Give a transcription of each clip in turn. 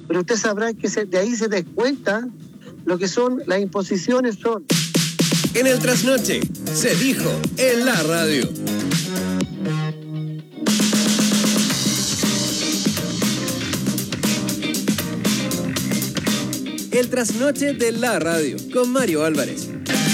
pero usted sabrá que de ahí se descuenta lo que son las imposiciones. En el trasnoche se dijo en la radio. El trasnoche de la radio con Mario Álvarez.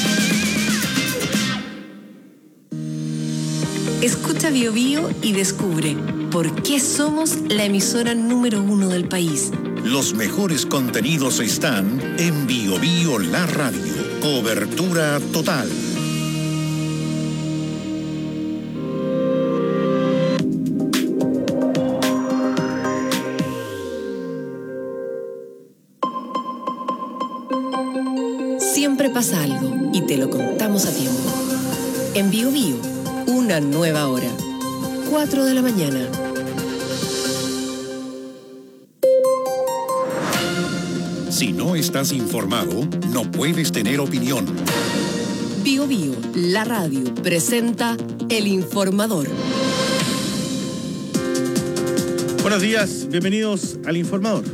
Escucha Bio Bio y descubre por qué somos la emisora número 1 del país. Los mejores contenidos están en Bio Bio la radio. Cobertura total. Siempre pasa algo y te lo contamos a tiempo. En Bio Bio, una nueva hora. 4 de la mañana. Si no estás informado, no puedes tener opinión. Bio Bio, la radio, presenta El Informador. Buenos días, bienvenidos al Informador.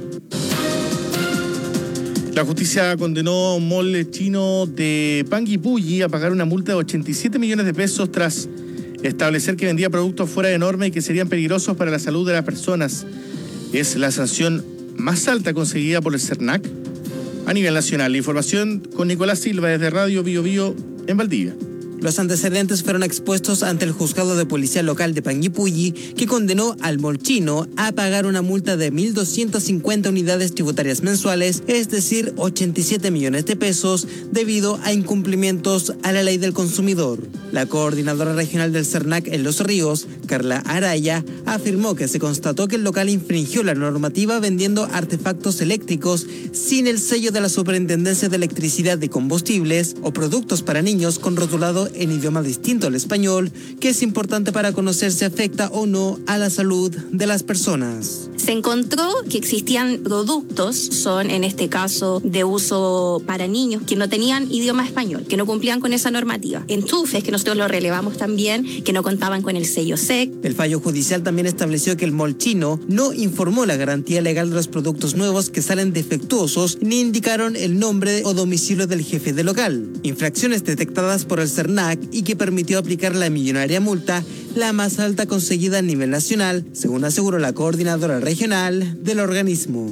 La justicia condenó a un mall chino de Panguipulli a pagar una multa de 87 millones de pesos tras establecer que vendía productos fuera de norma y que serían peligrosos para la salud de las personas. Es la sanción más alta conseguida por el CERNAC a nivel nacional. La información con Nicolás Silva desde Radio Bio Bio en Valdivia. Los antecedentes fueron expuestos ante el juzgado de policía local de Panguipulli, que condenó al mall chino a pagar una multa de 1.250 unidades tributarias mensuales, es decir, 87 millones de pesos, debido a incumplimientos a la ley del consumidor. La coordinadora regional del CERNAC en Los Ríos, Carla Araya, afirmó que se constató que el local infringió la normativa vendiendo artefactos eléctricos sin el sello de la Superintendencia de Electricidad y Combustibles o productos para niños con rotulado en idioma distinto al español, que es importante para conocer si afecta o no a la salud de las personas. Se encontró que existían productos, son en este caso de uso para niños, que no tenían idioma español, que no cumplían con esa normativa. Enchufes, que nosotros lo relevamos también, que no contaban con el sello SEC. El fallo judicial también estableció que el mall chino no informó la garantía legal de los productos nuevos que salen defectuosos, ni indicaron el nombre o domicilio del jefe del local. Infracciones detectadas por el CERNAC y que permitió aplicar la millonaria multa, la más alta conseguida a nivel nacional, según aseguró la coordinadora regional del organismo.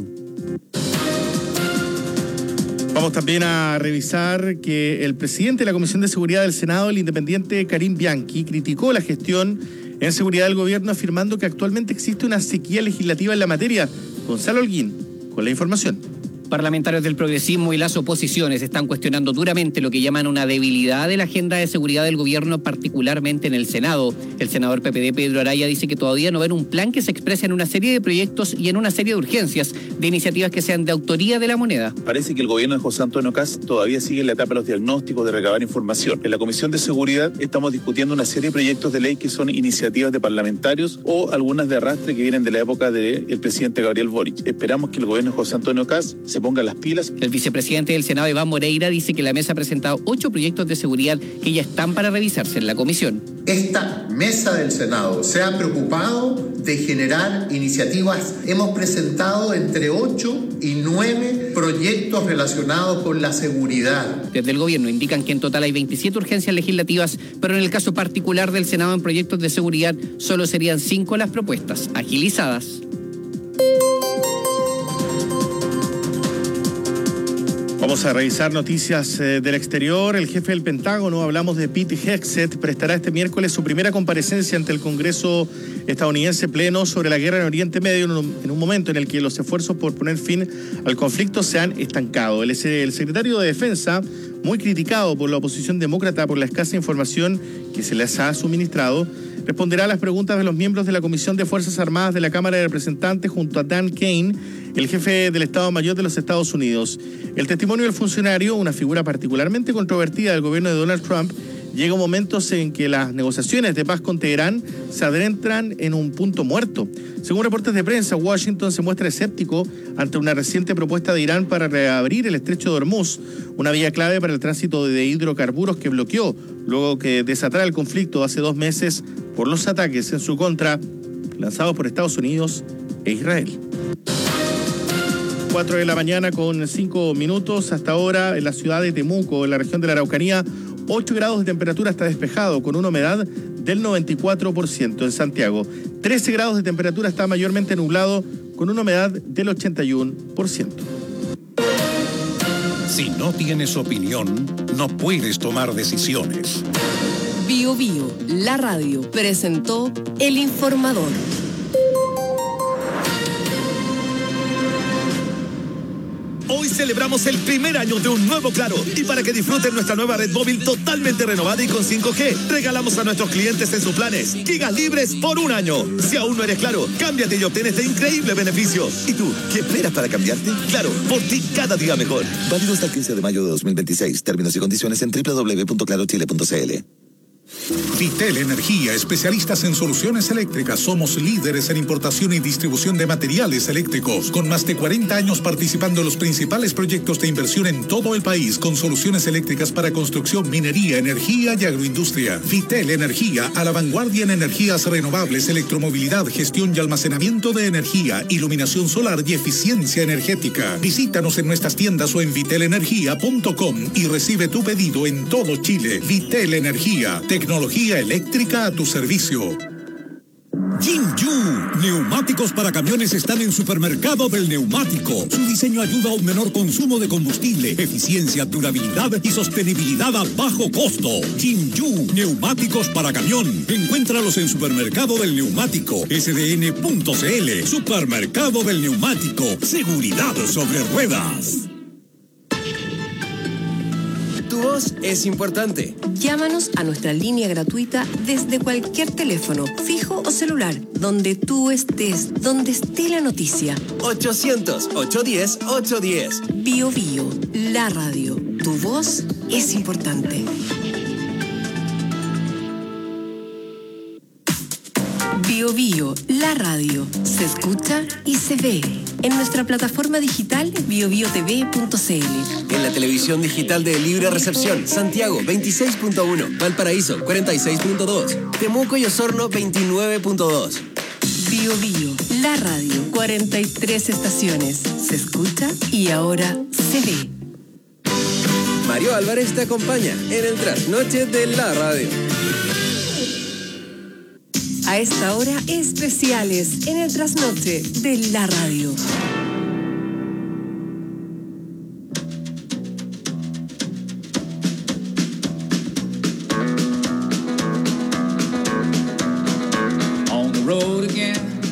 Vamos también a revisar que el presidente de la Comisión de Seguridad del Senado, el independiente Karim Bianchi, criticó la gestión en seguridad del gobierno, afirmando que actualmente existe una sequía legislativa en la materia. Gonzalo Holguín, con la información. Parlamentarios del progresismo y las oposiciones están cuestionando duramente lo que llaman una debilidad de la agenda de seguridad del gobierno, particularmente en el Senado. El senador PPD Pedro Araya dice que todavía no ven un plan que se exprese en una serie de proyectos y en una serie de urgencias, de iniciativas que sean de autoría de la moneda. Parece que el gobierno de José Antonio Kast todavía sigue en la etapa de los diagnósticos, de recabar información. En la Comisión de Seguridad estamos discutiendo una serie de proyectos de ley que son iniciativas de parlamentarios o algunas de arrastre que vienen de la época del presidente Gabriel Boric. Esperamos que el gobierno de José Antonio Kast se ponga las pilas. El vicepresidente del Senado, Iván Moreira, dice que la mesa ha presentado 8 proyectos de seguridad que ya están para revisarse en la comisión. Esta mesa del Senado se ha preocupado de generar iniciativas. Hemos presentado entre 8 y 9 proyectos relacionados con la seguridad. Desde el gobierno indican que en total hay 27 urgencias legislativas, pero en el caso particular del Senado en proyectos de seguridad solo serían 5 las propuestas agilizadas. Vamos a revisar noticias del exterior. El jefe del Pentágono, hablamos de Pete Hegseth, prestará este miércoles su primera comparecencia ante el Congreso estadounidense pleno sobre la guerra en Oriente Medio, en un momento en el que los esfuerzos por poner fin al conflicto se han estancado. El secretario de Defensa, muy criticado por la oposición demócrata por la escasa información que se les ha suministrado, responderá a las preguntas de los miembros de la Comisión de Fuerzas Armadas de la Cámara de Representantes junto a Dan Kane, el jefe del Estado Mayor de los Estados Unidos. El testimonio del funcionario, una figura particularmente controvertida del gobierno de Donald Trump, llega a momentos en que las negociaciones de paz con Teherán se adentran en un punto muerto. Según reportes de prensa, Washington se muestra escéptico ante una reciente propuesta de Irán para reabrir el estrecho de Hormuz, una vía clave para el tránsito de hidrocarburos que bloqueó luego que desatara el conflicto hace 2 meses por los ataques en su contra lanzados por Estados Unidos e Israel. 4 de la mañana con 5 minutos. Hasta ahora en la ciudad de Temuco, en la región de la Araucanía, 8 grados de temperatura, está despejado con una humedad del 94%. En Santiago, 13 grados de temperatura, está mayormente nublado con una humedad del 81%. Si no tienes opinión, no puedes tomar decisiones. Bio Bio, la radio, presentó El Informador. Hoy celebramos el primer año de un nuevo Claro, y para que disfruten nuestra nueva red móvil totalmente renovada y con 5G, regalamos a nuestros clientes en sus planes gigas libres por un año. Si aún no eres Claro, cámbiate y obtén este increíble beneficio. ¿Y tú, qué esperas para cambiarte? Claro, por ti cada día mejor. Válido hasta el 15 de mayo de 2026. Términos y condiciones en www.clarochile.cl. Vitel Energía, especialistas en soluciones eléctricas. Somos líderes en importación y distribución de materiales eléctricos, con más de 40 años participando en los principales proyectos de inversión en todo el país, con soluciones eléctricas para construcción, minería, energía y agroindustria. Vitel Energía, a la vanguardia en energías renovables, electromovilidad, gestión y almacenamiento de energía, iluminación solar y eficiencia energética. Visítanos en nuestras tiendas o en vitelenergia.com y recibe tu pedido en todo Chile. Vitel Energía, tecnología eléctrica a tu servicio. Jinju, neumáticos para camiones están en Supermercado del Neumático. Su diseño ayuda a un menor consumo de combustible, eficiencia, durabilidad y sostenibilidad a bajo costo. Jinju, neumáticos para camión. Encuéntralos en Supermercado del Neumático, sdn.cl. Supermercado del Neumático, seguridad sobre ruedas. Tu voz es importante. Llámanos a nuestra línea gratuita desde cualquier teléfono, fijo o celular, donde tú estés, donde esté la noticia. 800-810-810. Bio Bio, la radio. Tu voz es importante. Bio Bio, la radio. Se escucha y se ve. En nuestra plataforma digital biobiotv.cl. En la televisión digital de libre recepción, Santiago 26.1, Valparaíso 46.2, Temuco y Osorno 29.2. Bio Bio, la radio, 43 estaciones. Se escucha y ahora se ve. Mario Álvarez te acompaña en el trasnoche de la radio. A esta hora, especiales en el trasnoche de la radio. On the road again.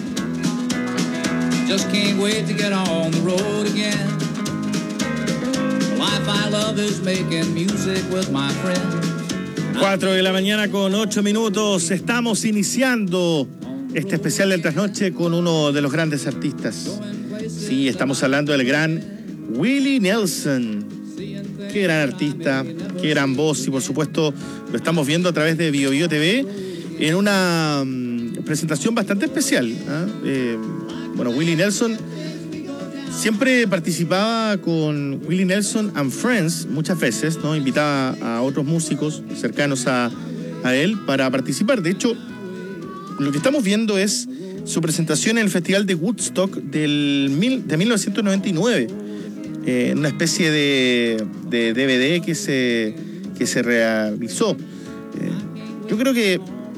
Just can't wait to get on the road again. The life I love is making music with my friends. 4 de la mañana con 8 minutos. Estamos iniciando este especial del trasnoche con uno de los grandes artistas. Sí, estamos hablando del gran Willie Nelson. Qué gran artista, qué gran voz. Y por supuesto lo estamos viendo a través de Bio Bio TV en una presentación bastante especial. Bueno, Willie Nelson siempre participaba con Willie Nelson and Friends muchas veces, ¿no? Invitaba a otros músicos cercanos a él para participar. De hecho, lo que estamos viendo es su presentación en el Festival de Woodstock de 1999, en una especie de DVD que se realizó. Yo creo que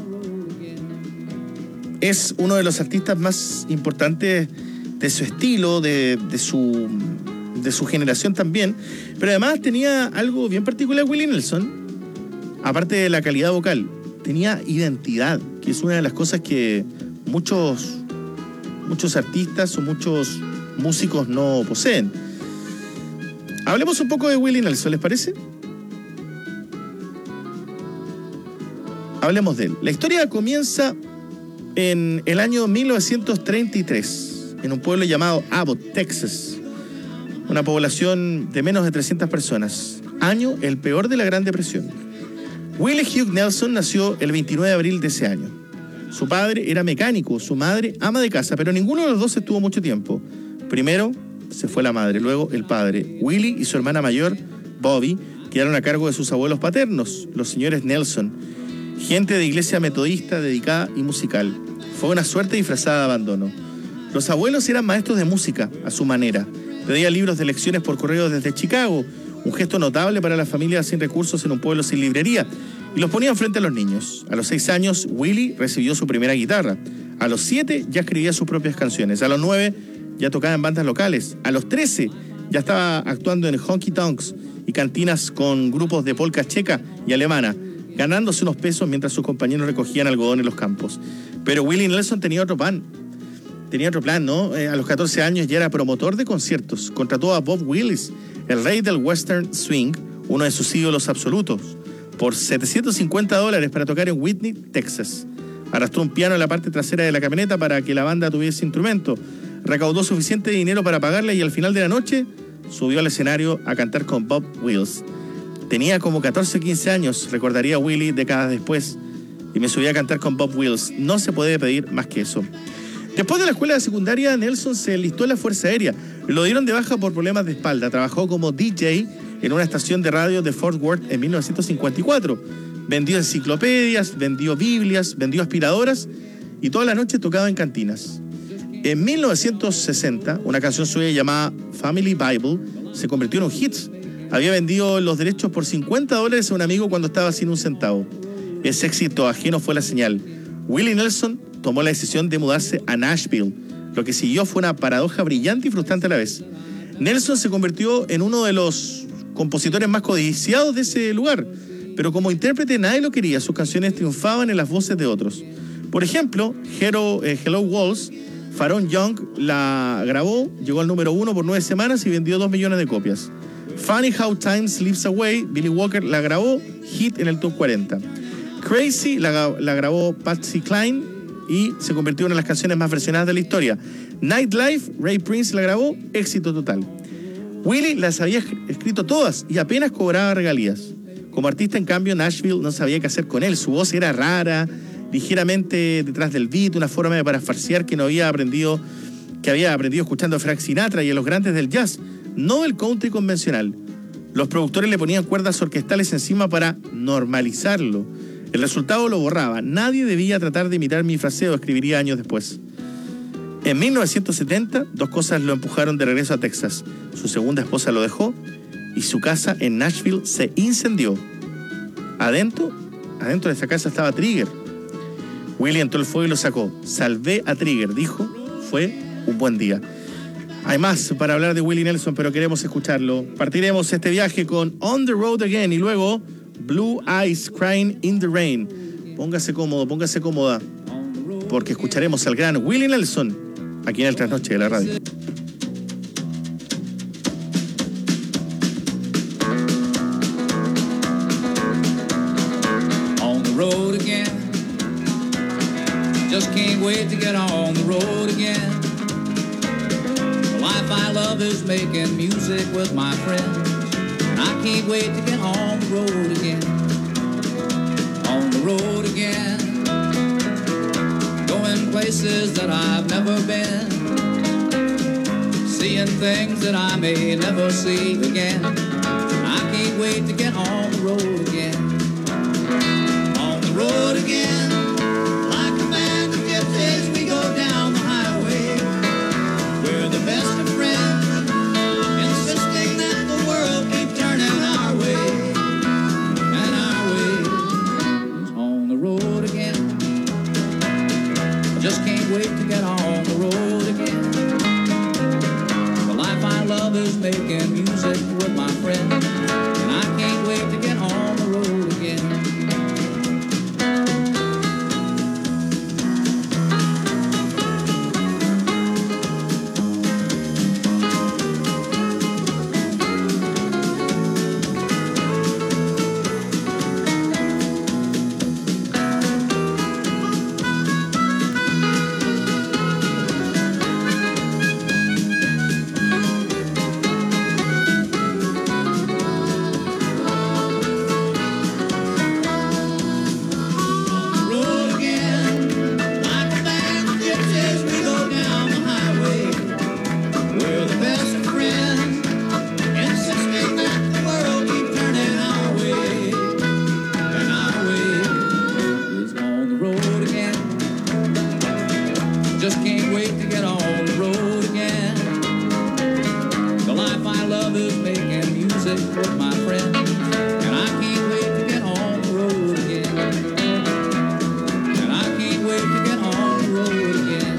es uno de los artistas más importantes de su estilo, de su generación también, pero además tenía algo bien particular Willie Nelson, aparte de la calidad vocal, tenía identidad, que es una de las cosas que muchos artistas o muchos músicos no poseen. Hablemos un poco de Willie Nelson, ¿les parece? Hablemos de él. La historia comienza en el año 1933. En un pueblo llamado Abbott, Texas. Una población de menos de 300 personas. Año el peor de la Gran Depresión. Willie Hugh Nelson nació el 29 de abril de ese año. Su padre era mecánico, su madre ama de casa, pero ninguno de los dos estuvo mucho tiempo. Primero se fue la madre, luego el padre. Willie y su hermana mayor, Bobby, quedaron a cargo de sus abuelos paternos, los señores Nelson, gente de iglesia metodista, dedicada y musical. Fue una suerte disfrazada de abandono. Los abuelos eran maestros de música, a su manera. pedía libros de lecciones por correo desde Chicago, un gesto notable para las familias sin recursos en un pueblo sin librería, y los ponían frente a los niños. A los 6 años, Willie recibió su primera guitarra. A los 7 ya escribía sus propias canciones. A los 9 ya tocaba en bandas locales. A los 13 ya estaba actuando en honky tonks y cantinas con grupos de polka checa y alemana, ganándose unos pesos mientras sus compañeros recogían algodón en los campos. Pero Willie Nelson tenía otro plan, ¿no? A los 14 años ya era promotor de conciertos. Contrató a Bob Willis, el rey del western swing, uno de sus ídolos absolutos, por $750 para tocar en Whitney, Texas. Arrastró un piano en la parte trasera de la camioneta para que la banda tuviese instrumento. Recaudó suficiente dinero para pagarle y al final de la noche subió al escenario a cantar con Bob Wills. Tenía como 14 o 15 años, recordaría Willie décadas después, y me subí a cantar con Bob Wills. No se puede pedir más que eso. Después de la escuela de secundaria, Nelson se enlistó en la Fuerza Aérea. Lo dieron de baja por problemas de espalda. Trabajó como DJ en una estación de radio de Fort Worth en 1954. Vendió enciclopedias, vendió Biblias, vendió aspiradoras y toda la noche tocaba en cantinas. En 1960, una canción suya llamada Family Bible se convirtió en un hit. Había vendido los derechos por $50 a un amigo cuando estaba sin un centavo. Ese éxito ajeno fue la señal. Willie Nelson tomó la decisión de mudarse a Nashville. Lo que siguió fue una paradoja brillante y frustrante a la vez. Nelson se convirtió en uno de los compositores más codiciados de ese lugar, pero como intérprete nadie lo quería. Sus canciones triunfaban en las voces de otros. Por ejemplo, Hello Walls, Pharoah Young la grabó, llegó al número 1 por 9 semanas y vendió 2 millones de copias. Funny How Time Slips Away, Billy Walker la grabó, hit en el top 40. Crazy la grabó Patsy Cline y se convirtió en una de las canciones más versionadas de la historia. Nightlife, Ray Prince la grabó, éxito total. Willie las había escrito todas y apenas cobraba regalías. Como artista, en cambio, Nashville no sabía qué hacer con él. Su voz era rara, ligeramente detrás del beat, una forma de parafarsear que había aprendido escuchando a Frank Sinatra y a los grandes del jazz, no del country convencional. Los productores le ponían cuerdas orquestales encima para normalizarlo. El resultado lo borraba. Nadie debía tratar de imitar mi fraseo, escribiría años después. En 1970, 2 cosas lo empujaron de regreso a Texas. Su segunda esposa lo dejó y su casa en Nashville se incendió. Adentro de esa casa estaba Trigger. Willie entró el fuego y lo sacó. Salvé a Trigger, dijo. Fue un buen día. Hay más para hablar de Willie Nelson, pero queremos escucharlo. Partiremos este viaje con On the Road Again y luego Blue Eyes Crying in the Rain. Póngase cómodo, póngase cómoda, porque escucharemos al gran Willie Nelson aquí en el Trasnoche de la Radio. On the road again. Just can't wait to get on the road again. The life I love is making music with my friends. And I can't wait to get on the road again. On the road again. Going places that I've never been. Seeing things that I may never see again. I can't wait to get on the road again. On the road again. Like a band of gypsies, we go down the highway. We're the best of friends, insisting that the world keep turning our way. And our way is on the road again. I just can't wait to get on the road again. The life I love is making music with my friends. And I can't wait to get on the road again. is making music with my friend, and I can't wait to get on the road again. And I can't wait to get on the road again.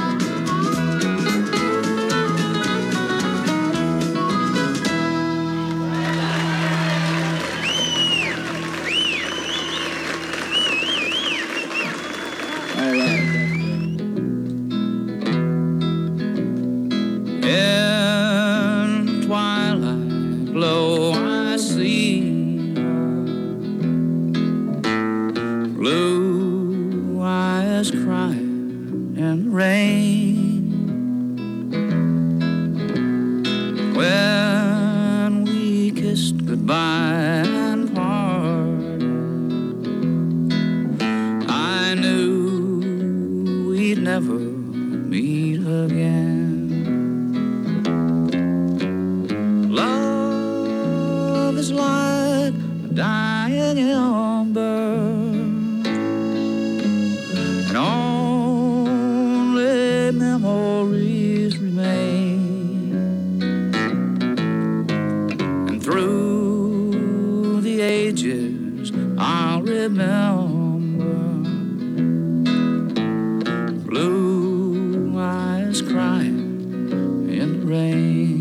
All right. In twilight glow I see blue eyes crying in the rain. When we kissed goodbye and parted, I knew we'd never meet again. Love is like a dying ember, and only memories remain. And through the ages I'll remember blue eyes crying in the rain.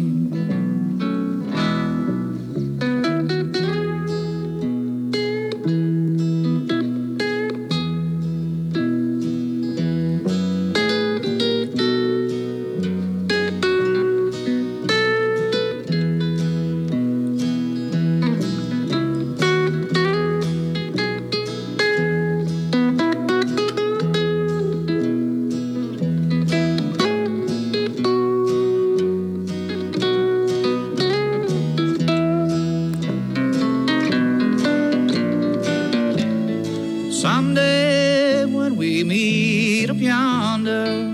Someday when we meet up yonder,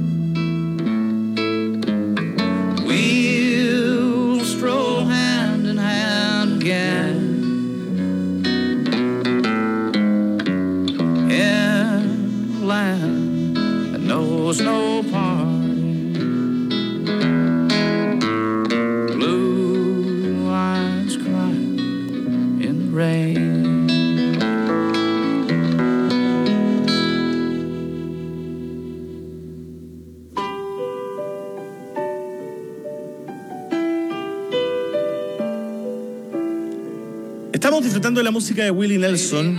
we'll stroll hand in hand again in a land that knows no parting. Blue eyes crying in the rain. Estamos disfrutando de la música de Willie Nelson.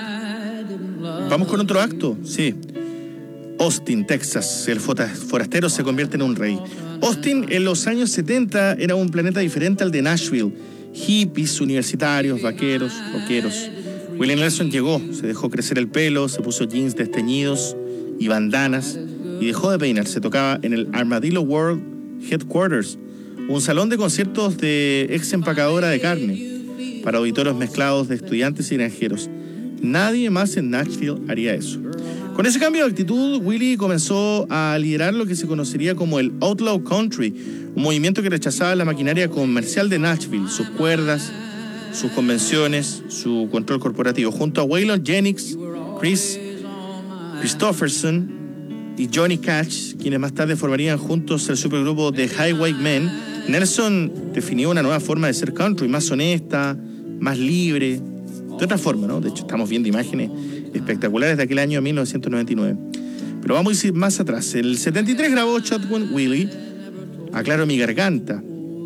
Vamos con otro acto, sí. Austin, Texas. El forastero se convierte en un rey. Austin en los años 70 era un planeta diferente al de Nashville. Hippies, universitarios, vaqueros, rockeros. Willie Nelson llegó, se dejó crecer el pelo, se puso jeans desteñidos y bandanas y dejó de peinarse. Tocaba en el Armadillo World Headquarters, un salón de conciertos de ex empacadora de carne para auditorios mezclados de estudiantes y granjeros. Nadie más en Nashville haría eso. Con ese cambio de actitud, Willie comenzó a liderar lo que se conocería como el Outlaw Country, un movimiento que rechazaba la maquinaria comercial de Nashville, sus cuerdas, sus convenciones, su control corporativo. Junto a Waylon Jennings, Chris Christopherson y Johnny Cash, quienes más tarde formarían juntos el supergrupo The Highwaymen, Nelson definió una nueva forma de ser country, más honesta, más libre, de otra forma, ¿no? De hecho, estamos viendo imágenes espectaculares de aquel año 1999. Pero vamos a ir más atrás. El 73 grabó Shotgun Willie, Aclaro mi garganta,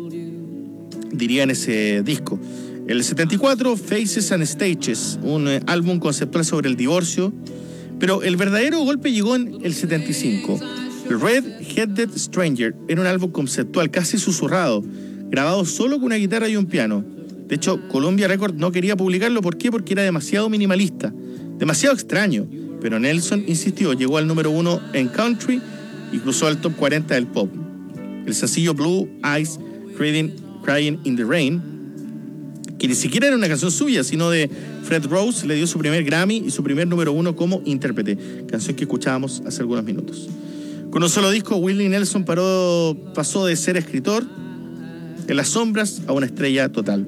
diría en ese disco. El 74, Faces and Stages, un álbum conceptual sobre el divorcio. Pero el verdadero golpe llegó en el 75. Red-Headed Stranger era un álbum conceptual casi susurrado, grabado solo con una guitarra y un piano. De hecho, Columbia Records no quería publicarlo. ¿Por qué? Porque era demasiado minimalista, demasiado extraño. Pero Nelson insistió, llegó al número 1 en country y cruzó al top 40 del pop. El sencillo Blue Eyes Crying in the Rain, que ni siquiera era una canción suya, sino de Fred Rose, le dio su primer Grammy y su primer número 1 como intérprete, canción que escuchábamos hace algunos minutos. Con un solo disco, Willie Nelson pasó de ser escritor en las sombras a una estrella total.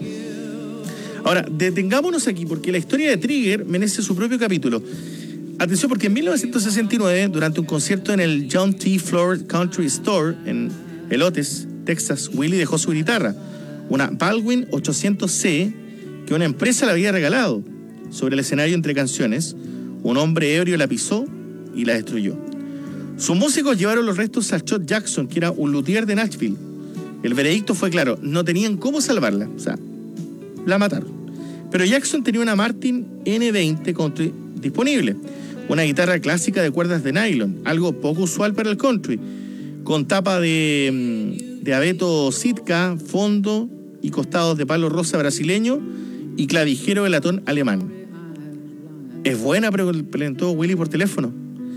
Ahora, detengámonos aquí porque la historia de Trigger merece su propio capítulo. Atención, porque en 1969, durante un concierto en el John T. Floor Country Store en Elotes, Texas, Willie dejó su guitarra, una Baldwin 800C que una empresa le había regalado. Sobre el escenario entre canciones, un hombre ebrio la pisó y la destruyó. Sus músicos llevaron los restos a Chet Jackson, que era un luthier de Nashville. El veredicto fue claro, no tenían cómo salvarla, o sea, la mataron. Pero Jackson tenía una Martin N20 country disponible, una guitarra clásica de cuerdas de nylon, algo poco usual para el country, con tapa de abeto Sitka, fondo y costados de palo rosa brasileño y clavijero de latón alemán. Es buena, preguntó Willie por teléfono.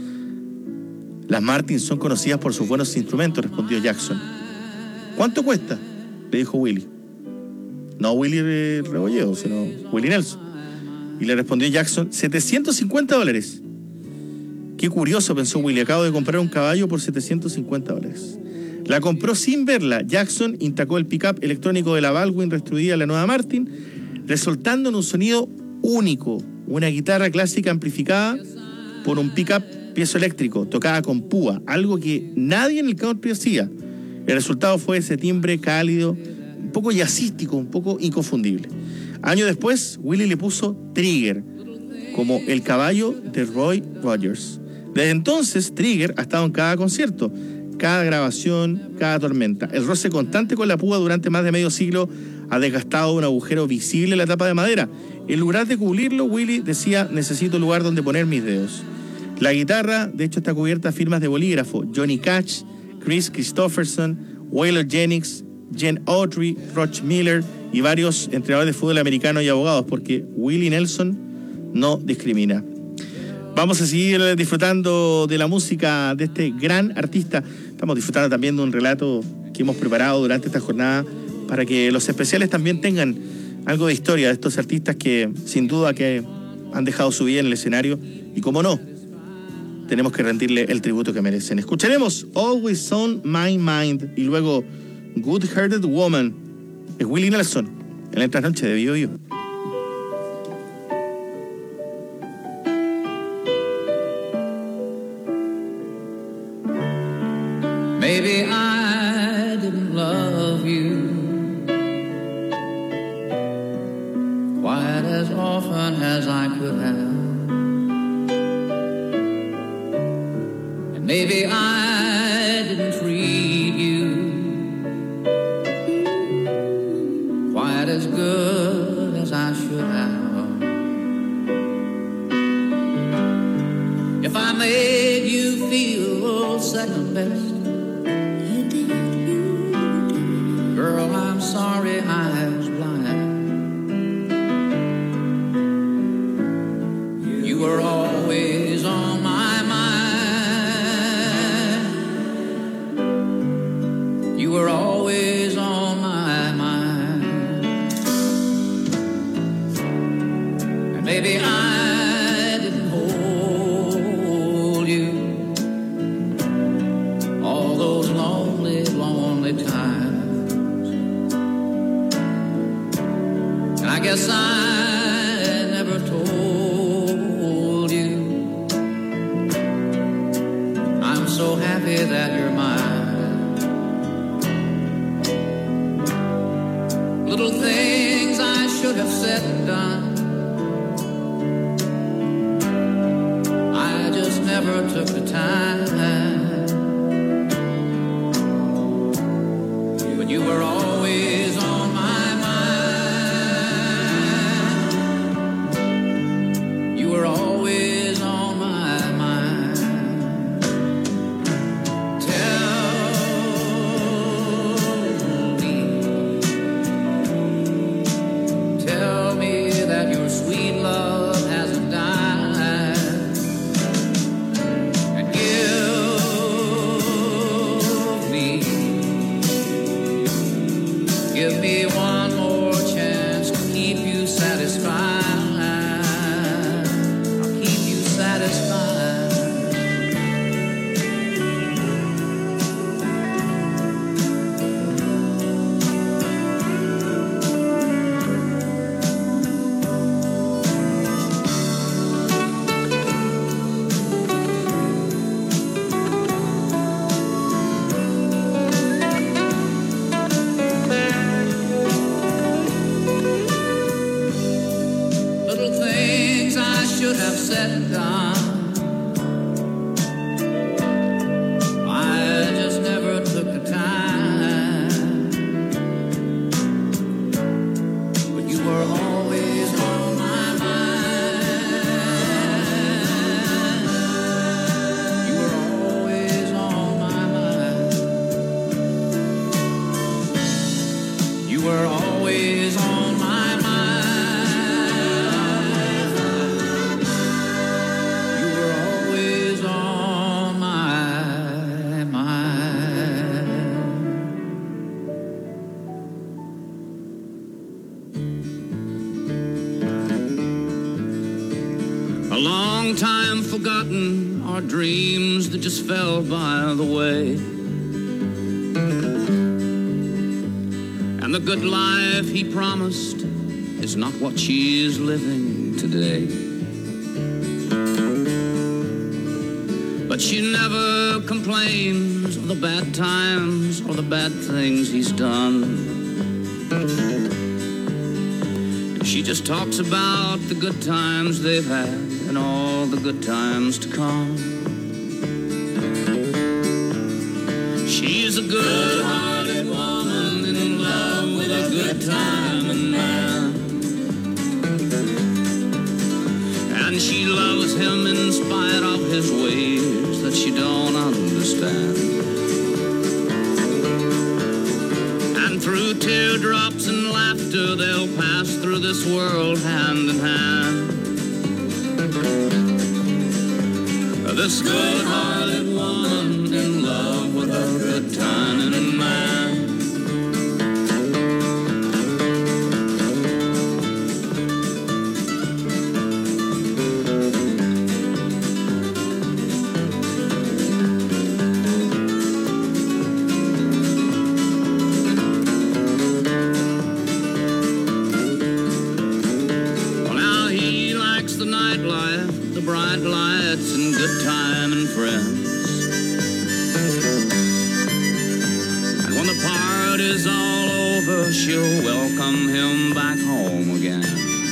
Las Martins son conocidas por sus buenos instrumentos, respondió Jackson. ¿Cuánto cuesta?, le dijo Willie. No Willie Rebolledo, sino Willie Nelson. Y le respondió Jackson, $750. Qué curioso, pensó Willie, acabo de comprar un caballo por $750. La compró sin verla. Jackson intacó el pickup electrónico de la Baldwin restruida a la nueva Martin, resultando en un sonido único, una guitarra clásica amplificada por un pickup piezoeléctrico, tocada con púa, algo que nadie en el country hacía. El resultado fue ese timbre cálido, un poco jazzístico, un poco inconfundible. Años después, Willie le puso Trigger, como el caballo de Roy Rogers. Desde entonces, Trigger ha estado en cada concierto, cada grabación, cada tormenta. El roce constante con la púa durante más de medio siglo ha desgastado un agujero visible en la tapa de madera. En lugar de cubrirlo, Willie decía, necesito un lugar donde poner mis dedos. La guitarra, de hecho, está cubierta a firmas de bolígrafo. Johnny Cash, Chris Christopherson, Waylon Jennings, Jen Autry, Roch Miller y varios entrenadores de fútbol americano y abogados, porque Willie Nelson no discrimina. Vamos a seguir disfrutando de la música de este gran artista. Estamos disfrutando también de un relato que hemos preparado durante esta jornada para que los especiales también tengan algo de historia de estos artistas que sin duda que han dejado su vida en el escenario y como no, tenemos que rendirle el tributo que merecen. Escucharemos Always on My Mind y luego Good Hearted Woman. Es Willie Nelson en la trasnoche de Bio Bio. Maybe I didn't love you quite as often as I could have. And maybe I didn't treat you quite as good as I should have. If I made you feel second best, girl, I'm sorry I was blind. You were always on my mind. You were always on my mind. And maybe I didn't hold you all those lonely, lonely times. I guess I never told you I'm so happy that you're mine. Little things I should have said and done, I just never took the time. But you were always on my mind. You were always on my mind. Tell me that your sweet love hasn't died. And give me one more chance to keep you satisfied. I'll keep you satisfied. You were always on my mind. You were always on my mind. A long time forgotten are dreams that just fell by the way. And the good life he promised is not what she's living today. But she never complains of the bad times or the bad things he's done. She just talks about the good times they've had and all the good times to come. She's a good-hearted woman in love with a good-timing man. And she loves him in spite of his ways that she don't understand. And through teardrops and laughter they'll pass through this world hand in hand. This good-hearted woman in love with a good-timing man. Well, now he likes the nightlife, the bright lights and good time and friends. And when the party's all over, she'll welcome him back home again.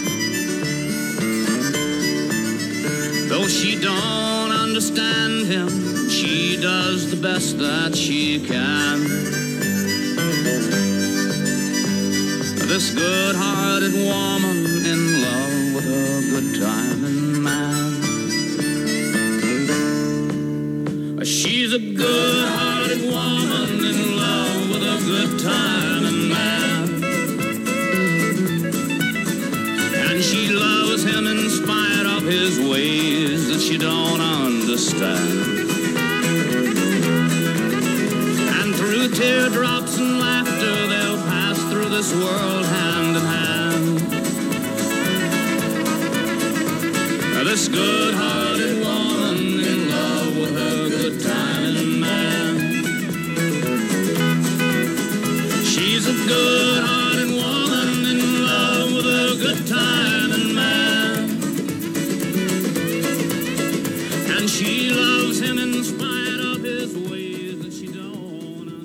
Though she don't understand him, she does the best that she can. This good-hearted woman in love with a good-timing man. She's a good-hearted woman in love with a good-timing man. And she loves him in spite of his ways that she don't understand. And through teardrops and laughter they'll pass through this world hand in hand. This good-hearted woman in love with a good-timing man. She's a good-hearted woman in love with a good-timing man. And she loves him in spite of his ways that she don't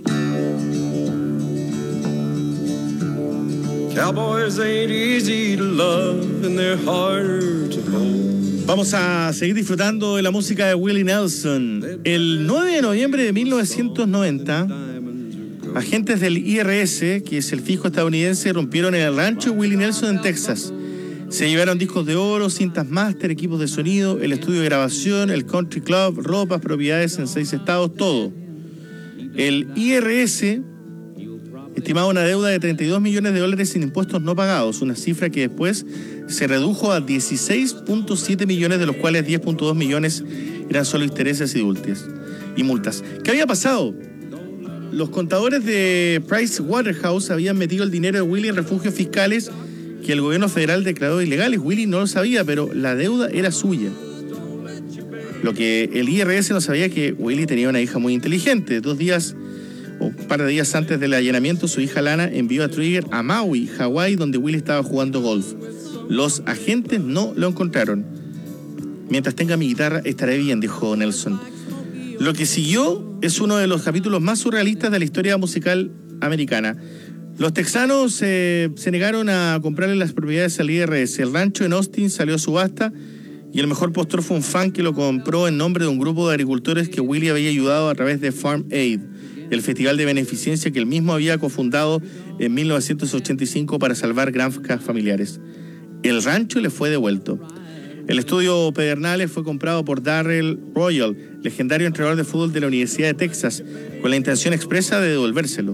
understand. Cowboys ain't easy to love and they're harder to hold. Vamos a seguir disfrutando de la música de Willie Nelson. El 9 de noviembre de 1990, agentes del IRS, que es el fisco estadounidense, rompieron en el rancho Willie Nelson en Texas. Se llevaron discos de oro, cintas máster, equipos de sonido, el estudio de grabación, el country club, ropas, propiedades en 6 estados, todo. El IRS estimaba una deuda de $32 millones sin impuestos no pagados, una cifra que después se redujo a 16.7 millones, de los cuales 10.2 millones eran solo intereses y multas. ¿Qué había pasado? Los contadores de Price Waterhouse habían metido el dinero de Willie en refugios fiscales que el gobierno federal declaró ilegales. Willie no lo sabía, pero la deuda era suya. Lo que el IRS no sabía, que Willie tenía una hija muy inteligente. 2 días o un par de días antes del allanamiento, su hija Lana envió a Trigger a Maui, Hawái, donde Willie estaba jugando golf. Los agentes no lo encontraron. Mientras tenga mi guitarra estaré bien, dijo Nelson. Lo que siguió es uno de los capítulos más surrealistas de la historia musical americana. Los texanos se negaron a comprarle las propiedades al IRS. El rancho en Austin salió a subasta y el mejor postor fue un fan que lo compró en nombre de un grupo de agricultores que Willie había ayudado a través de Farm Aid, el festival de beneficencia que él mismo había cofundado en 1985 para salvar granjas familiares. El rancho le fue devuelto. El estudio Pedernales fue comprado por Darrell Royal, legendario entrenador de fútbol de la Universidad de Texas, con la intención expresa de devolvérselo.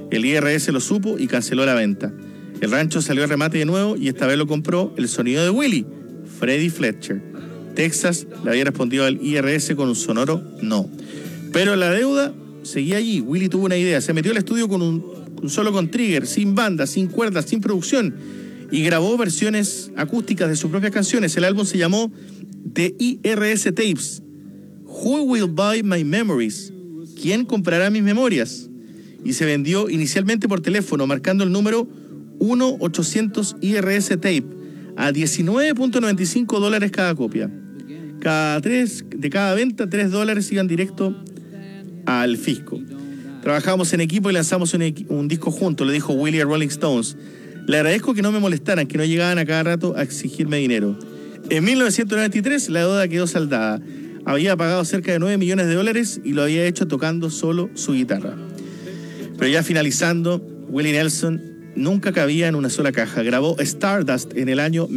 El IRS lo supo y canceló la venta. El rancho salió a remate de nuevo y esta vez lo compró el sonido de Willie, Freddie Fletcher. Texas le había respondido al IRS con un sonoro no. Pero la deuda seguía allí. Willie tuvo una idea. Se metió al estudio solo con trigger, sin banda, sin cuerdas, sin producción, y grabó versiones acústicas de sus propias canciones. El álbum se llamó The IRS Tapes. Who Will Buy My Memories? ¿Quién comprará mis memorias? Y se vendió inicialmente por teléfono, marcando el número 1-800 IRS Tape a $19.95 cada copia. De cada venta, $3 iban directo al fisco. Trabajamos en equipo y lanzamos un disco juntos, le dijo Willie a Rolling Stones. Le agradezco que no me molestaran, que no llegaban a cada rato a exigirme dinero. En 1993 la deuda quedó saldada. Había pagado cerca de $9 millones y lo había hecho tocando solo su guitarra. Pero ya finalizando, Willie Nelson nunca cabía en una sola caja. Grabó Stardust en el año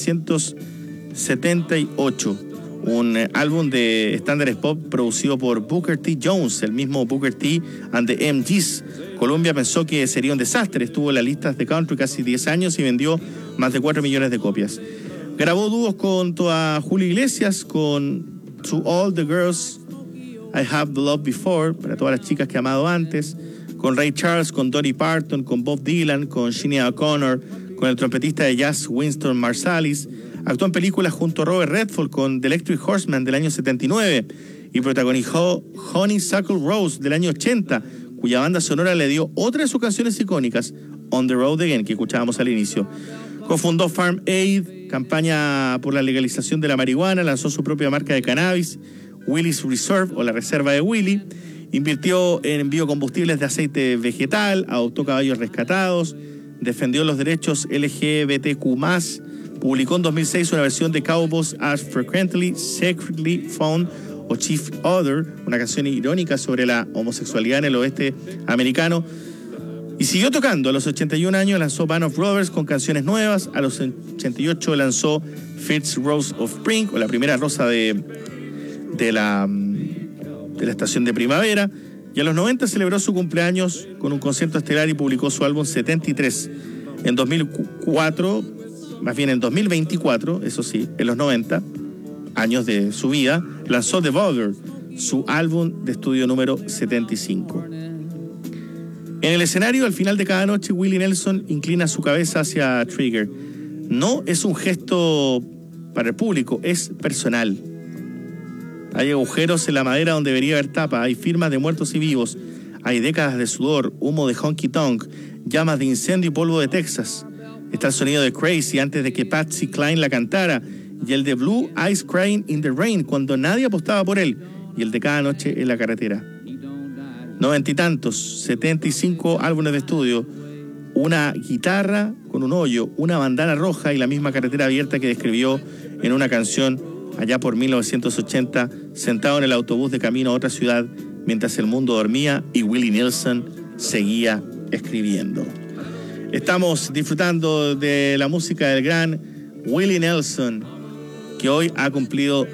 1978, un álbum de estándares pop producido por Booker T. Jones, el mismo Booker T. and the MGs. Columbia pensó que sería un desastre, estuvo en las listas de country casi 10 años y vendió más de 4 millones de copias. Grabó dúos junto a Julio Iglesias con To All the Girls I Have Loved Before, para todas las chicas que he amado antes, con Ray Charles, con Dolly Parton, con Bob Dylan, con Sinead O'Connor, con el trompetista de jazz Winston Marsalis. Actuó en películas junto a Robert Redford con The Electric Horseman del año 79 y protagonizó Honeysuckle Rose del año 80, cuya banda sonora le dio otra de sus canciones icónicas, On the Road Again, que escuchábamos al inicio. Cofundó Farm Aid, campaña por la legalización de la marihuana, lanzó su propia marca de cannabis, Willie's Reserve o la Reserva de Willie, invirtió en biocombustibles de aceite vegetal, adoptó caballos rescatados, defendió los derechos LGBTQ+, publicó en 2006 una versión de Cowboys Are Frequently Secretly Found o Chief Other, una canción irónica sobre la homosexualidad en el oeste americano, y siguió tocando. A los 81 años lanzó Band of Brothers con canciones nuevas, a los 88 lanzó First Rose of Spring, o la primera rosa de la estación de primavera, y a los 90 celebró su cumpleaños con un concierto estelar y publicó su álbum 73. En 2004, más bien en 2024, eso sí, en los 90 años de su vida, lanzó The Border, su álbum de estudio número 75. En el escenario, al final de cada noche, Willie Nelson inclina su cabeza hacia Trigger. No es un gesto para el público, es personal. Hay agujeros en la madera donde debería haber tapa, hay firmas de muertos y vivos, hay décadas de sudor, humo de honky tonk, llamas de incendio y polvo de Texas. Está el sonido de Crazy antes de que Patsy Cline la cantara, y el de Blue Eyes Crying in the Rain cuando nadie apostaba por él, y el de Cada Noche en la Carretera. 90 y tantos, 75 álbumes de estudio, una guitarra con un hoyo, una bandana roja y la misma carretera abierta que describió en una canción allá por 1980, sentado en el autobús de camino a otra ciudad mientras el mundo dormía y Willie Nelson seguía escribiendo. Estamos disfrutando de la música del gran Willie Nelson, que hoy ha cumplido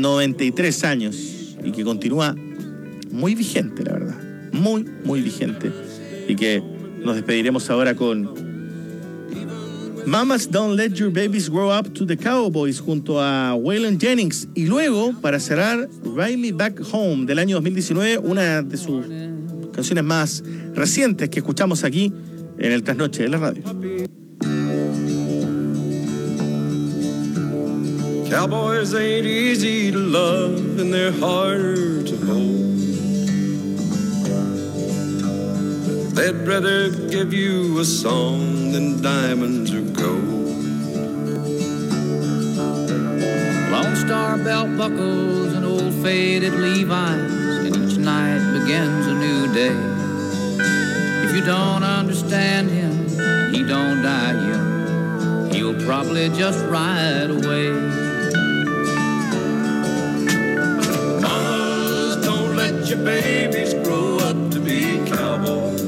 93 años y que continúa muy vigente, la verdad, muy, muy vigente, y que nos despediremos ahora con Mamas Don't Let Your Babies Grow Up to the Cowboys junto a Waylon Jennings, y luego, para cerrar, Ride Me Back Home del año 2019, una de sus canciones más recientes que escuchamos aquí en el Trasnoche de la Radio. Cowboys ain't easy to love and they're hard to hold. They'd rather give you a song than diamonds or gold. Lone Star belt buckles and old faded Levi's, and each night begins a new day. If you don't understand him, he don't die young, he'll probably just ride away. Mamas, don't let your babies grow up to be cowboys.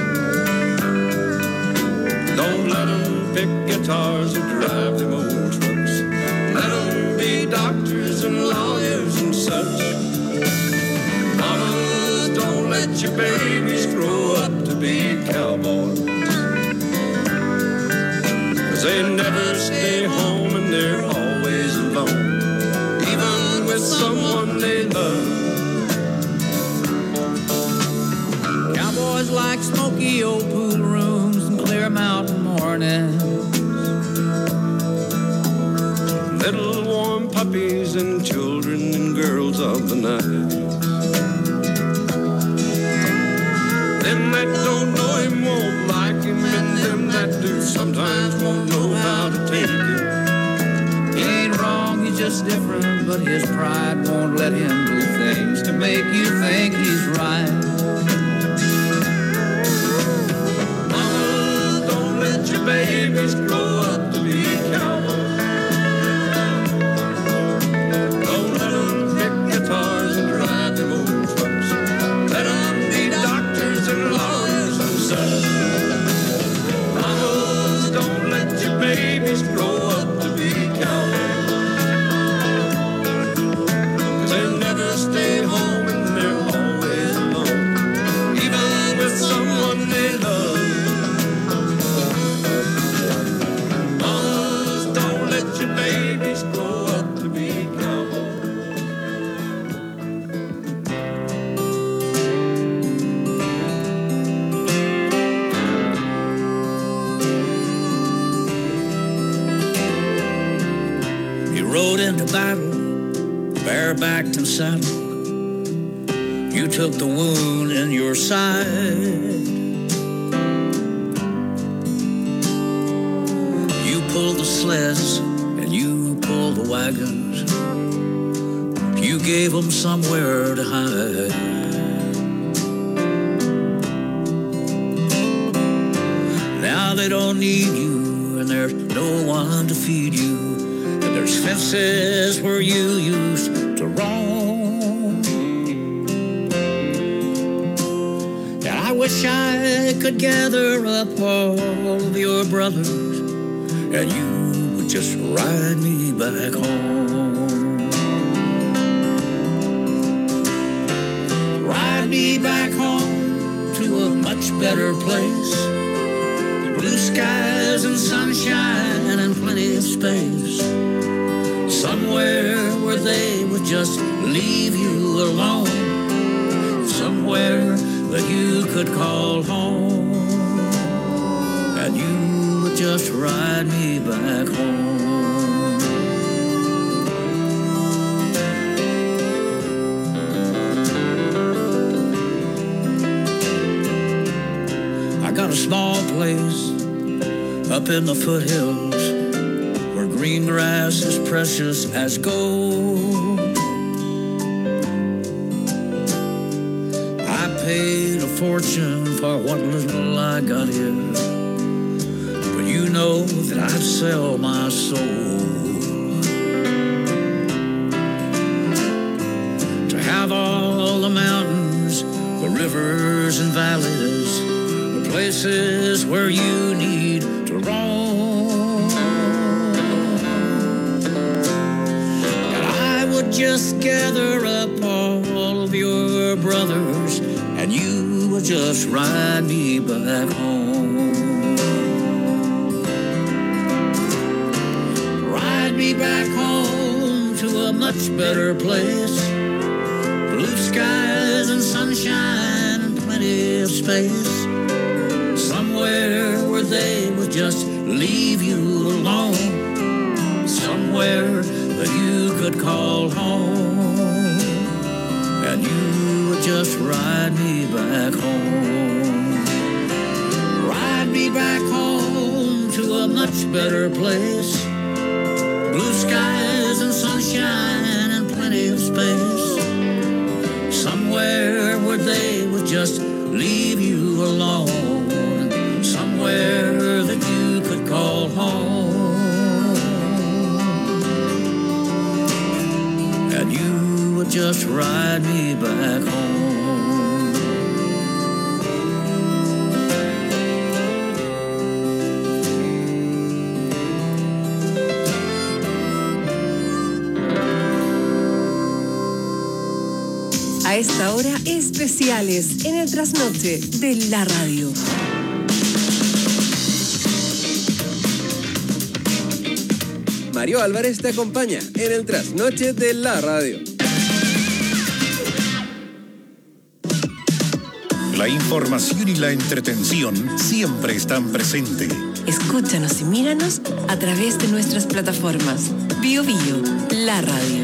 Don't let them pick guitars or drive them old trucks. Let them be doctors and lawyers and such. Mamas, don't let your babies grow up to be cowboys. 'Cause they never stay home and they're always alone, even with someone they love. Cowboys like smoky old pool rooms and clear mountain mornings. Little warm puppies and children and girls of the night. Them that don't know him won't like him, and them that do sometimes won't know how to take him. He ain't wrong, he's just different, but his pride won't let him do things to make you think he's right. Mama, don't let your babies grow up to be cowboys. Don't let them pick guitars and drive them old trucks. Let them be doctors and lawyers and such. Mamas, don't let your babies grow up to be cowboys. 'Cause they never stay home and they're always alone, even with someone they love. Mamas, don't let your babies grow up to be cowboys. He rode into battle, barebacked and saddled. You took the wound in your side. You pulled the sleds and you pulled the wagons. You gave them somewhere to hide. Now they don't need you and there's no one to feed you. And there's fences where you used to roam. And I wish I could gather up all of your brothers and you would just ride me back home. Ride me back home to a much better place. Blue skies and sunshine and plenty of space. Somewhere where they would just leave you alone. Somewhere that you could call home. And you would just ride me back home. I got a small place up in the foothills where green grass is precious as gold. I paid a fortune for what little I got here, but you know that I'd sell my soul to have all the mountains, the rivers and valleys, the places where you need to roam. And I would just gather up all of your brothers and you would just ride me back home. Ride me back home to a much better place. Blue skies and sunshine and plenty of space. Somewhere where they would just leave you alone. Somewhere that you could call home. And you would just ride me back home. Ride me back home to a much better place. Blue skies and sunshine and plenty of space. Somewhere where they would just leave you alone. Somewhere that you could call home. And you would just ride me back home. A esta hora, especiales en el trasnoche de la radio. Mario Álvarez te acompaña en el trasnoche de la radio. La información y la entretención siempre están presentes. Escúchanos y míranos a través de nuestras plataformas. Bio Bio, la radio.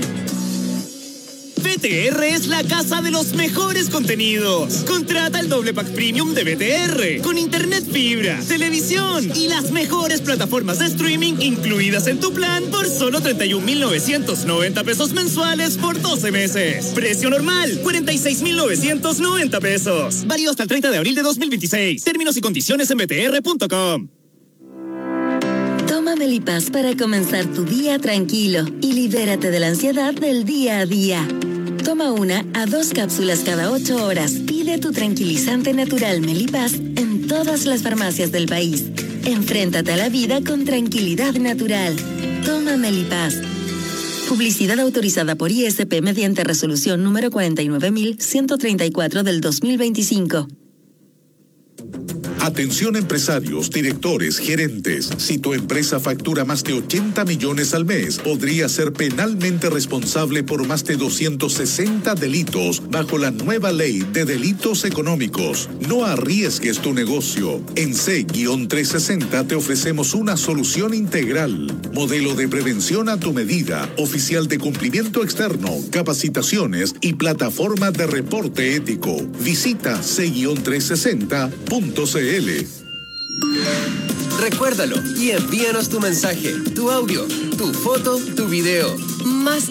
BTR es la casa de los mejores contenidos. Contrata el doble pack premium de BTR con internet fibra, televisión y las mejores plataformas de streaming incluidas en tu plan por solo 31,990 pesos mensuales por 12 meses. Precio normal, 46,990 pesos. Válido hasta el 30 de abril de 2026. Términos y condiciones en btr.com. Toma Melipaz para comenzar tu día tranquilo y libérate de la ansiedad del día a día. Toma 1 a 2 cápsulas cada 8 horas. Pide tu tranquilizante natural Melipaz en todas las farmacias del país. Enfréntate a la vida con tranquilidad natural. Toma Melipaz. Publicidad autorizada por ISP mediante resolución número 49.134 del 2025. Atención empresarios, directores, gerentes. Si tu empresa factura más de 80 millones al mes, podría ser penalmente responsable por más de 260 delitos bajo la nueva ley de delitos económicos. No arriesgues tu negocio. En C-360 te ofrecemos una solución integral. Modelo de prevención a tu medida, oficial de cumplimiento externo, capacitaciones y plataforma de reporte ético. Visita C-360.cl. Recuérdalo y envíanos tu mensaje, tu audio, tu foto, tu video. Más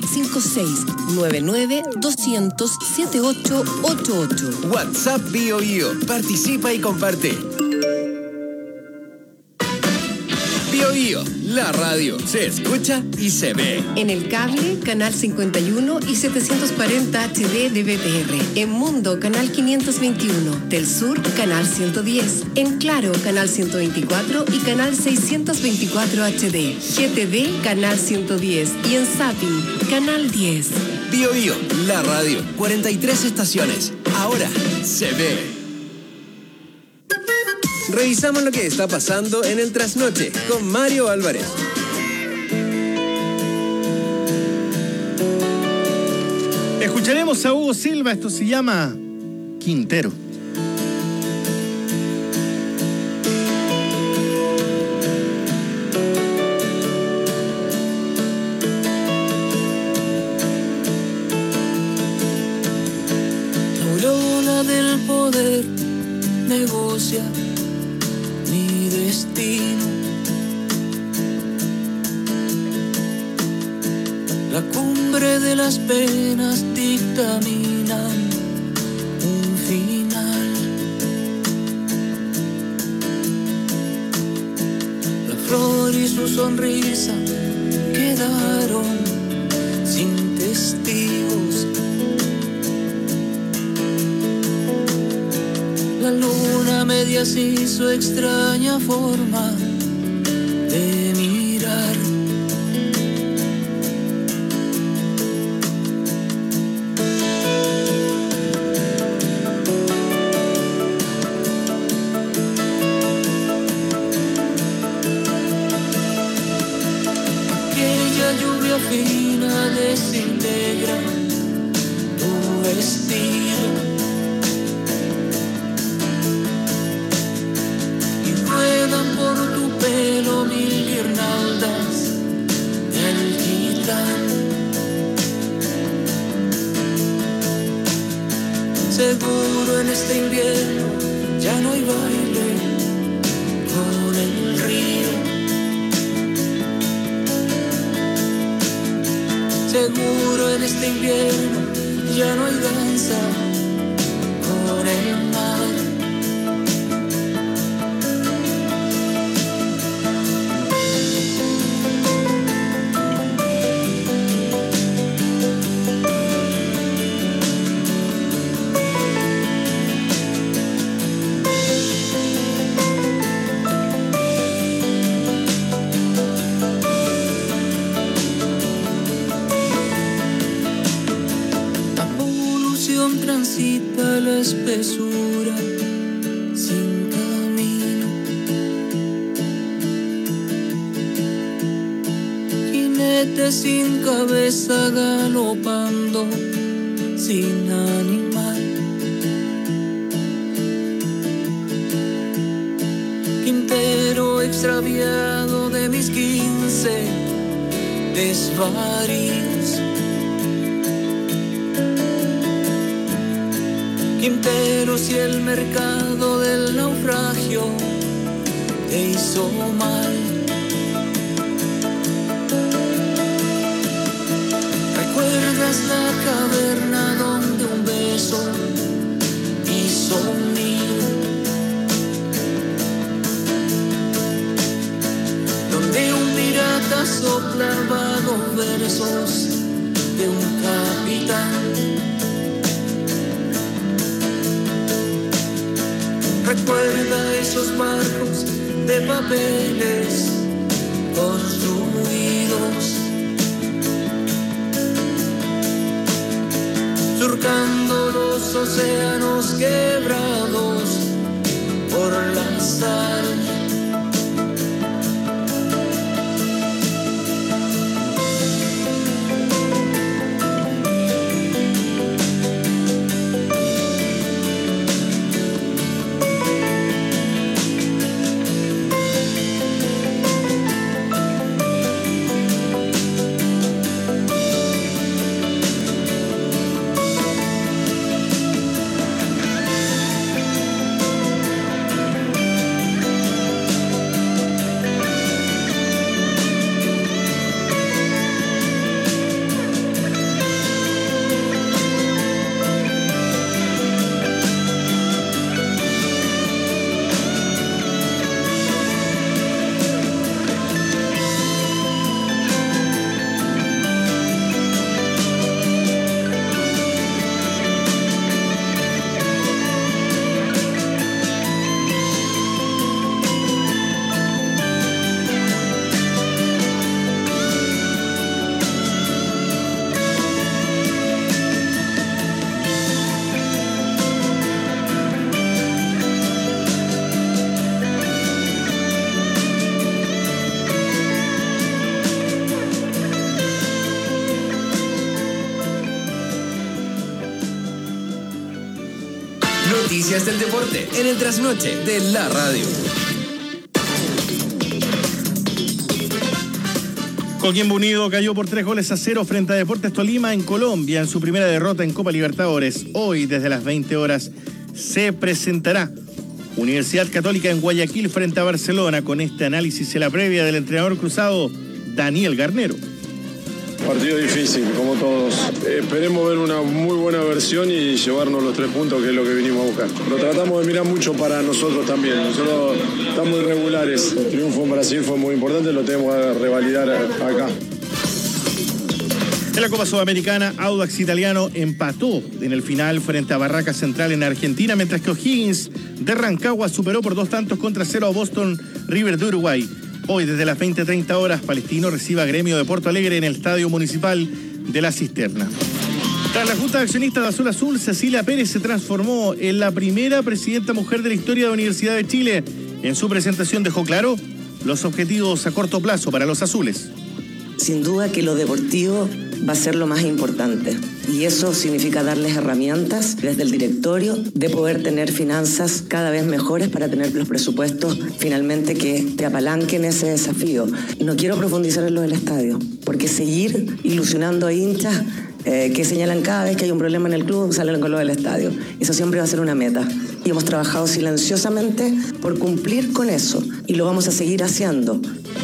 56-99-200-7888. WhatsApp Bio Bio. Participa y comparte. Bio Bio, la radio. Se escucha y se ve. En el cable, canal 51 y 740 HD de BTR. En Mundo, canal 521. Del Sur, canal 110. En Claro, canal 124 y canal 624 HD. GTV, canal 110. Y en Zapping, canal 10. Bio Bio, la radio. 43 estaciones. Ahora se ve. Revisamos lo que está pasando en el trasnoche con Mario Álvarez. Escucharemos a Hugo Silva, esto se llama Quintero. La aurora del poder negocia mi destino. La cumbre de las penas dictaminan un final. La flor y su sonrisa quedaron sin testigos. La luna media sí su extraña forma de mirar. Aquella lluvia fina desintegra tu vestido. Ruedan por tu pelo mil guirnaldas de alquitrán. Seguro en este invierno ya no hay baile con el río. Seguro en este invierno ya no hay danza con el mar. jinete sin cabeza galopando sin animal. Quintero extraviado de mis 15 desvaríos. Quintero, si el mercado del naufragio te hizo mal. ¿Recuerdas la caverna donde un beso hizo un nido? Donde un pirata soplaba los versos de un capitán. Recuerda esos barcos de papeles construidos, surcando los océanos quebrados por la sal. Noticias del deporte en el trasnoche de la radio. Coquimbo Unido cayó por 3-0 frente a Deportes Tolima en Colombia en su primera derrota en Copa Libertadores. Hoy, desde las 20 horas, se presentará Universidad Católica en Guayaquil frente a Barcelona. Con este análisis en la previa del entrenador cruzado Daniel Garnero. Partido difícil, como todos. Esperemos ver una muy buena versión y llevarnos los 3 puntos, que es lo que vinimos a buscar. Lo tratamos de mirar mucho para nosotros también. Nosotros estamos irregulares. El triunfo en Brasil fue muy importante, lo tenemos que revalidar acá. En la Copa Sudamericana, Audax Italiano empató en el final frente a Barraca Central en Argentina, mientras que O'Higgins de Rancagua superó por 2-0 a Boston River de Uruguay. Hoy, desde las 20:30 horas, Palestino recibe a Gremio de Porto Alegre en el Estadio Municipal de La Cisterna. Tras la Junta de Accionistas de Azul Azul, Cecilia Pérez se transformó en la primera presidenta mujer de la historia de la Universidad de Chile. En su presentación dejó claro los objetivos a corto plazo para los azules. Sin duda que lo deportivo va a ser lo más importante y eso significa darles herramientas desde el directorio de poder tener finanzas cada vez mejores para tener los presupuestos finalmente que te apalanquen ese desafío. No quiero profundizar en lo del estadio porque seguir ilusionando a hinchas que señalan cada vez que hay un problema en el club, salen con lo del estadio. Eso siempre va a ser una meta. Y hemos trabajado silenciosamente por cumplir con eso y lo vamos a seguir haciendo.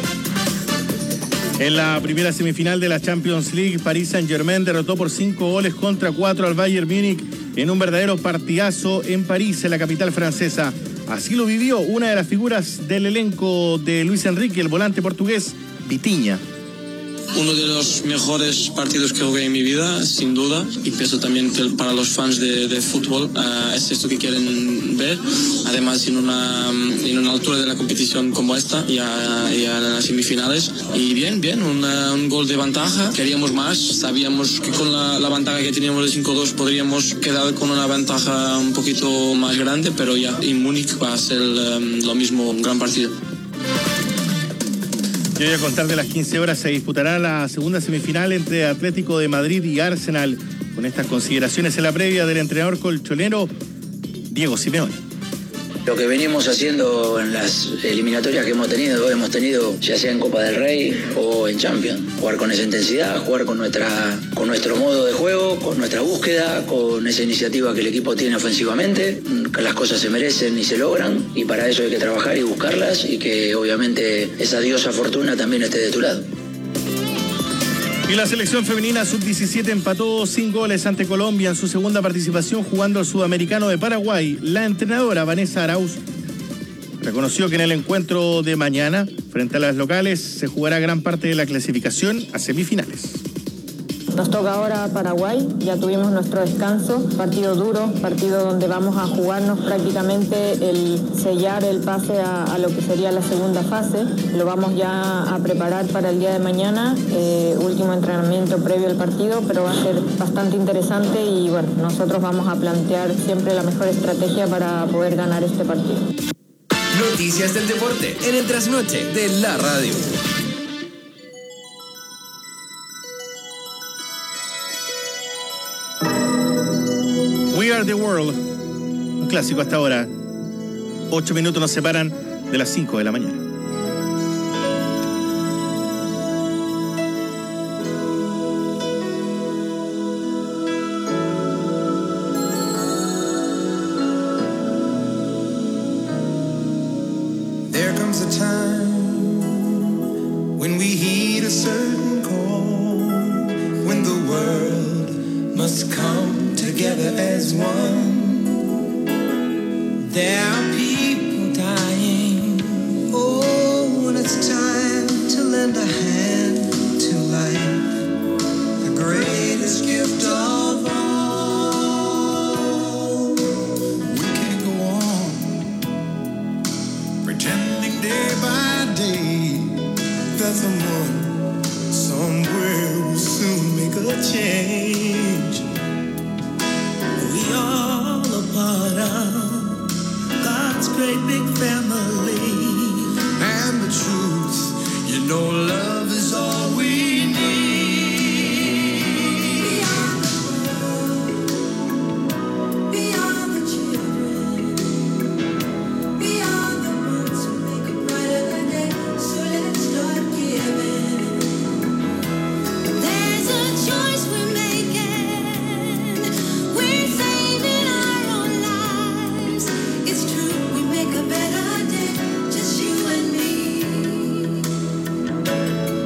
En la primera semifinal de la Champions League, Paris Saint-Germain derrotó por 5-4 al Bayern Múnich en un verdadero partidazo en París, en la capital francesa. Así lo vivió una de las figuras del elenco de Luis Enrique, el volante portugués, Vitinha. Uno de los mejores partidos que jugué en mi vida, sin duda, y pienso también que para los fans de fútbol es esto que quieren ver. Además, en una altura de la competición como esta, ya en las semifinales. Y bien, un gol de ventaja. Queríamos más, sabíamos que con la ventaja que teníamos de 5-2 podríamos quedar con una ventaja un poquito más grande, pero ya en Múnich va a ser lo mismo, un gran partido. Y hoy a contar de las 15 horas se disputará la segunda semifinal entre Atlético de Madrid y Arsenal. Con estas consideraciones en la previa del entrenador colchonero Diego Simeone. Lo que venimos haciendo en las eliminatorias que hemos tenido ya sea en Copa del Rey o en Champions, jugar con esa intensidad, jugar con nuestro modo de juego, con nuestra búsqueda, con esa iniciativa que el equipo tiene ofensivamente, que las cosas se merecen y se logran, y para eso hay que trabajar y buscarlas, y que obviamente esa diosa fortuna también esté de tu lado. Y la selección femenina sub-17 empató 5 goles ante Colombia en su segunda participación jugando al Sudamericano de Paraguay. La entrenadora Vanessa Arauz reconoció que en el encuentro de mañana, frente a las locales, se jugará gran parte de la clasificación a semifinales. Nos toca ahora Paraguay, ya tuvimos nuestro descanso, partido duro, partido donde vamos a jugarnos prácticamente el sellar el pase a lo que sería la segunda fase. Lo vamos ya a preparar para el día de mañana, último entrenamiento previo al partido, pero va a ser bastante interesante y bueno, nosotros vamos a plantear siempre la mejor estrategia para poder ganar este partido. Noticias del deporte en el trasnoche de la radio. We Are the World, un clásico hasta ahora. 8 minutos nos separan de las 5 de la mañana. There comes a time when we heed a certain call, when the world must come together as one. There are people dying. Oh, and it's time to lend a hand to life, the greatest gift of all. We can't go on pretending day by day that someone somewhere will soon make a change. We all a part of God's great big family. And the truth, you know, love is all we need. Beyond the children, beyond the ones who make a brighter day. So let's start giving. There's a choice we're making. We're saving our own lives. It's true, we make a better day, just you and me.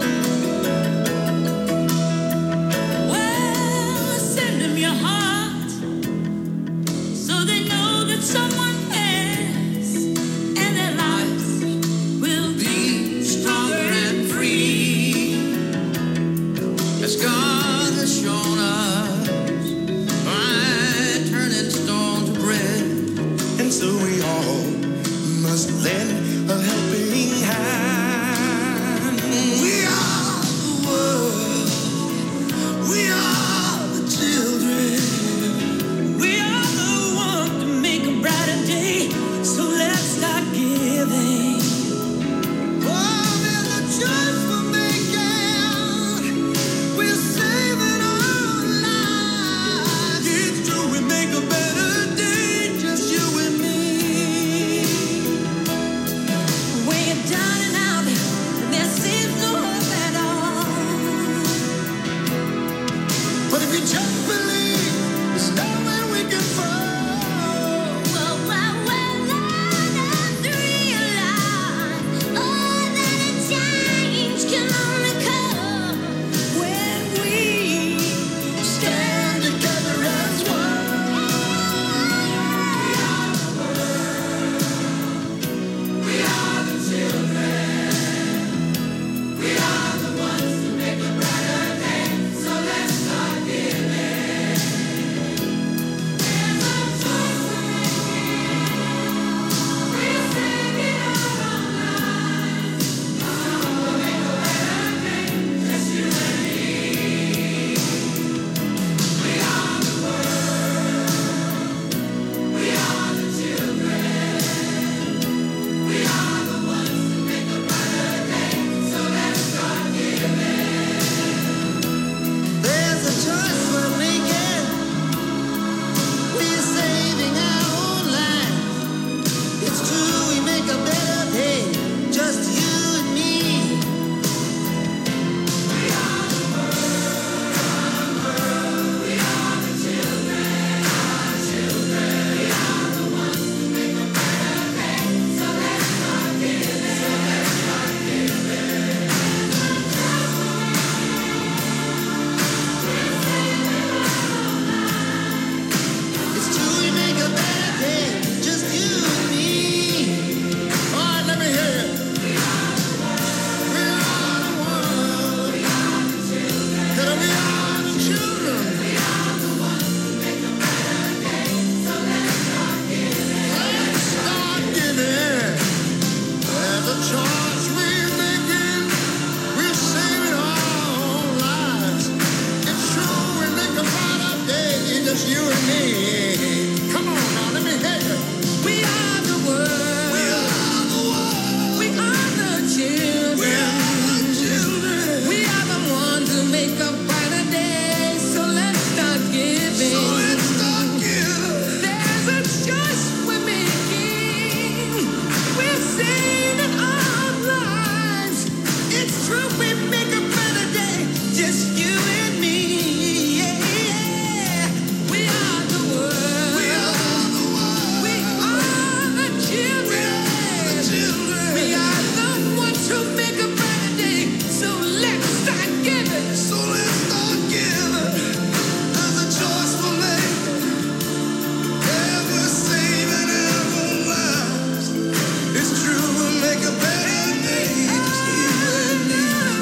choice we're making. We're saving our own lives. It's true, we make a brighter day, just you and me. Come on now, let me hear you. We are the world. We are the world. We are the children. We are the children. We are the ones who make a brighter day. So let's start giving. So let's start giving. There's a choice we're making. We're saving our lives. It's true, we make a better day. Just you and me. Yeah, yeah. We are the world. We are the world. We are the children. We are the children. We are the ones who make a better day. So let's start giving. So let's start giving. There's a choice we're making. Yeah, we're saving our lives. It's true, we'll make a better day. Just you and me.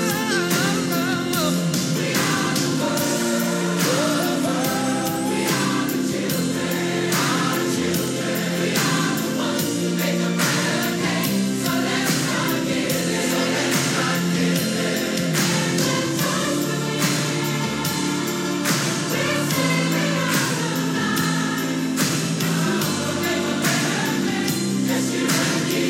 We are the world. We are the children. We are the children. We are the ones who make a better day. So let's start giving. So let's start giving. We're saving our lives. We'll make a better day. Just you and me.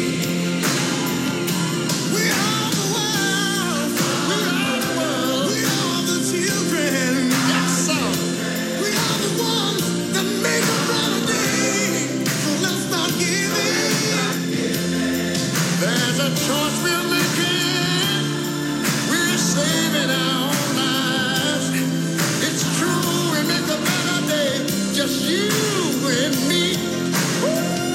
We are the world. We are the world. We are the children. Yes, sir. We are the ones that make a better day. So let's start giving. There's a choice we're making. We're saving our own lives. It's true, we make a better day. Just you and me. Woo!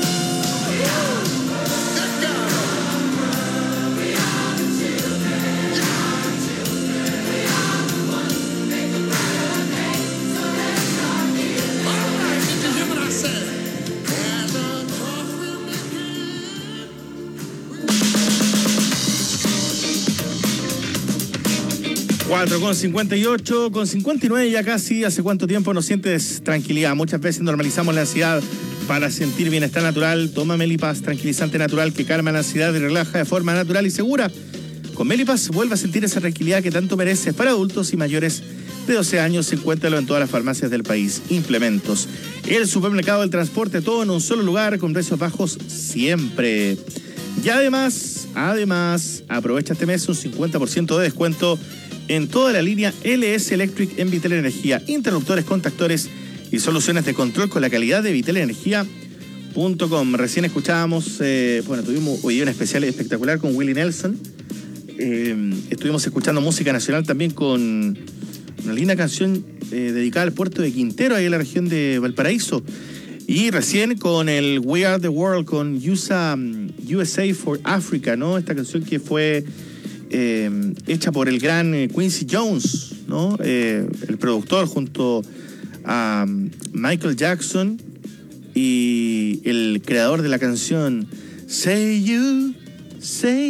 Good God. We are the children. We are the children. We are the ones who make a better day. So let's start giving. All right, did you hear what I said? There's a choice we're making. 4:58, con 59 ya casi. ¿Hace cuánto tiempo no sientes tranquilidad? Muchas veces normalizamos la ansiedad para sentir bienestar natural. Toma Melipas, tranquilizante natural que calma la ansiedad y relaja de forma natural y segura. Con Melipas vuelve a sentir esa tranquilidad que tanto mereces. Para adultos y mayores de 12 años, encuéntralo en todas las farmacias del país. Implementos. El supermercado del transporte, todo en un solo lugar, con precios bajos siempre. Y además, aprovecha este mes un 50% de descuento en toda la línea LS Electric en Vitel Energía. Interruptores, contactores y soluciones de control con la calidad de vitelenergia.com. Recién escuchábamos, tuvimos hoy un especial espectacular con Willie Nelson. Estuvimos escuchando música nacional también con una linda canción dedicada al puerto de Quintero, ahí en la región de Valparaíso. Y recién con el We Are the World, con USA for Africa, ¿no? Esta canción que fue hecha por el gran Quincy Jones, ¿no? El productor junto a Michael Jackson y el creador de la canción Say You, Say